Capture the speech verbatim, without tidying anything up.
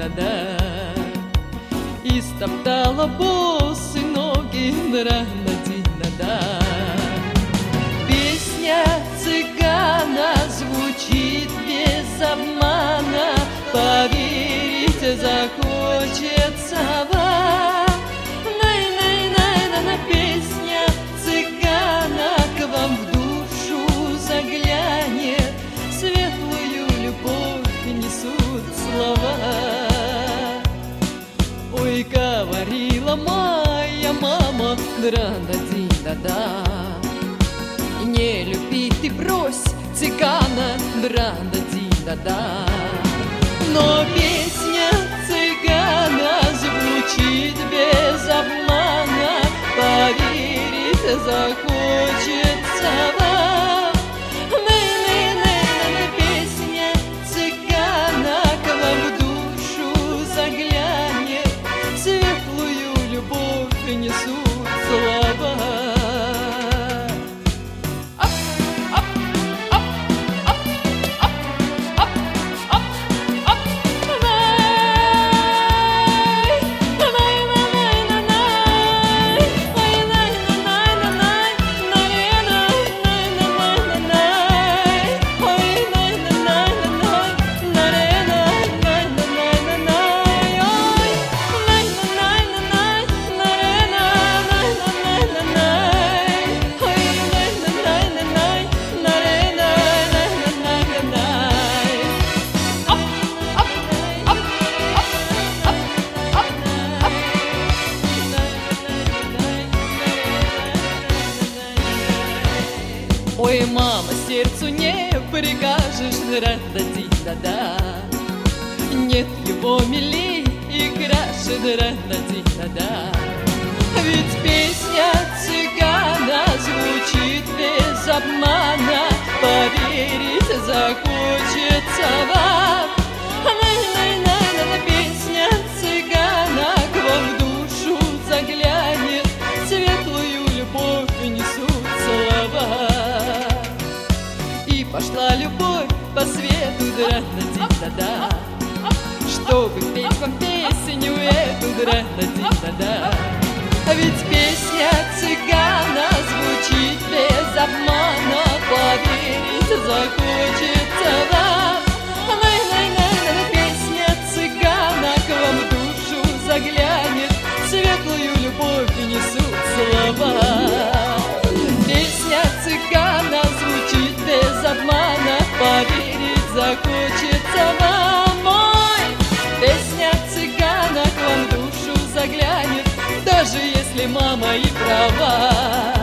дина-да, и стоптала босы ноги дина-да. Песня цыгана звучит без обмана, поверить захочется вам. Най-най-най-на-на, песня цыгана к вам в душу заглянет, светлую любовь несут слова. Ой, говорила моя мама, дранда-дин-да-да, не люби ты, брось цыгана, дранда-дин-да-да. Но песня цыгана звучит без обмана, поверить захочется вам. Най-най-най-най, песня цыгана к вам в душу заглянет, светлую любовь несут слова. Ой, мама, сердцу не прикажешь, дранда-дин-да-да, нет его милей и краше, дранда-дин-да-да. Ведь песня цыгана звучит без обмана, поверить захочется вам. Най-най-най-най, песня цыгана к вам в душу заглянет, светлую любовь несут слова. Пошла любовь по свету, дранда-дин-да-да, чтобы петь вам песню эту, дранда-дин-да-да. Ведь песня цыгана звучит без обмана, поверить захочется вам. Най-най-най, песня цыгана к вам в душу заглянет, светлую любовь несут слова. Песня цыгана звучит без обмана, поверить захочется вам. Ой, песня цыгана к вам в душу заглянет, даже если мама и права.